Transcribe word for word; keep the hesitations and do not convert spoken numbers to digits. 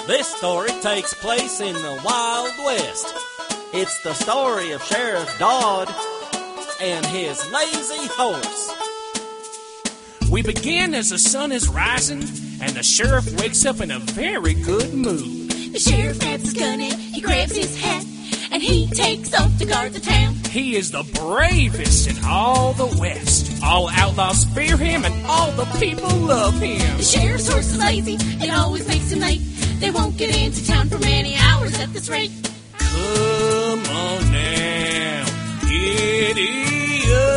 This story takes place in the Wild West. It's the story of Sheriff Dodd and his lazy horse. We begin as the sun is rising, and the sheriff wakes up in a very good mood. The sheriff grabs his gun and he grabs his hat, and he takes off to guard the town. He is the bravest in all the West. All outlaws fear him, and all the people love him. The sheriff's horse is lazy, it always makes him late. They won't get into town for many hours at this rate. Come on now, giddy up.